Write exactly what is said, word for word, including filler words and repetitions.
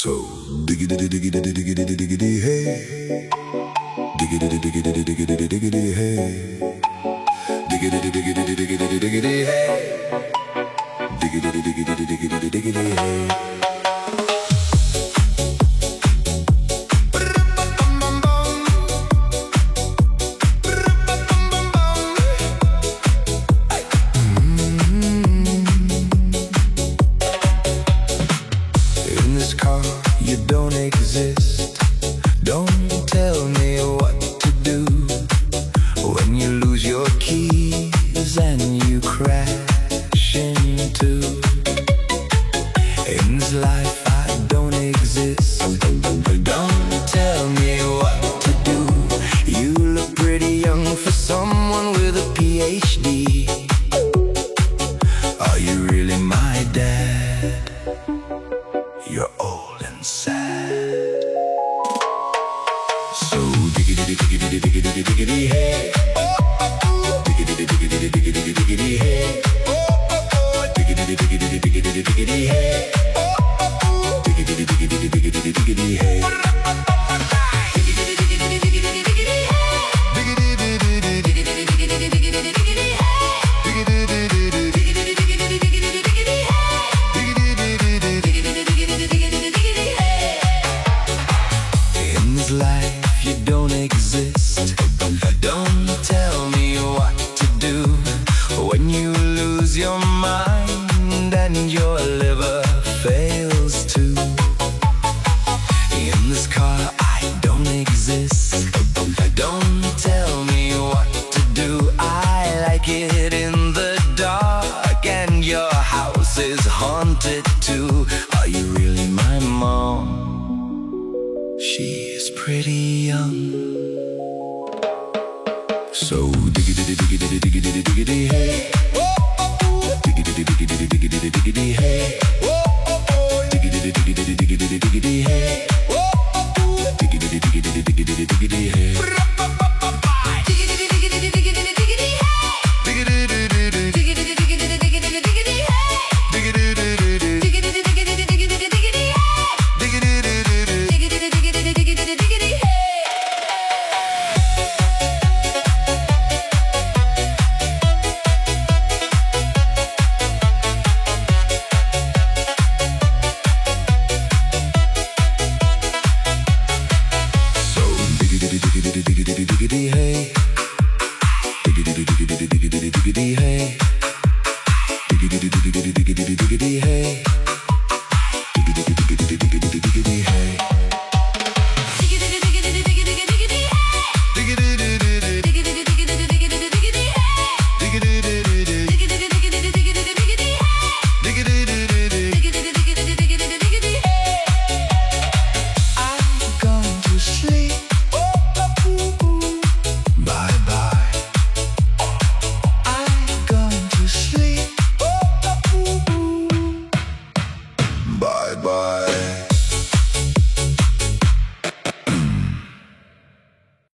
So diggity diggity diggity diggity hey, diggity diggity diggity diggity hey, diggity diggity diggity diggity hey, diggity diggity diggity diggity hey. You don't exist. Don't tell me what to do when you lose your keys and you crash into. In this life I don't exist. Don't tell me what to do. You look pretty young for someone with a P H D. Are you really my dad? You're old and sad. So diggity diggity diggity diggity hey, diggity diggity diggity diggity hey, diggity diggity diggity diggity hey, diggity diggity diggity diggity hey. Life, you don't exist. Don't tell me what to do when you lose your mind and your liver fails too. In this car I don't exist. Don't tell me what to do. I like it in the dark and your house is haunted too. Are you really my mom? She's pretty young. So diggity diggity diggity diggity hey, diggity diggity diggity diggity hey, diggity diggity diggity diggity hey.